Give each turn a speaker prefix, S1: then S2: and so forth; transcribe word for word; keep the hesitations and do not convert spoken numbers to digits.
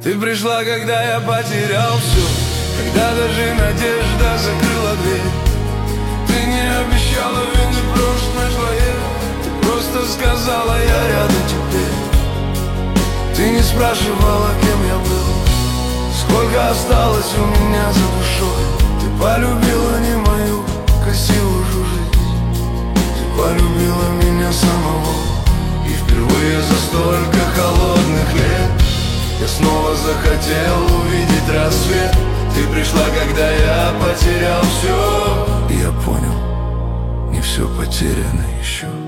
S1: Ты пришла, когда я потерял все, когда даже надежда закрыла дверь. Ты не обещала вины прошлой твоей, ты просто сказала: я рядом теперь. Ты не спрашивала, кем я был, сколько осталось у меня за душой. Ты полюбила не мою красивую жизнь, ты полюбила меня самого. И впервые за столько холодных лет я снова захотел увидеть рассвет. Ты пришла, когда я потерял все, и я понял, не все потеряно еще.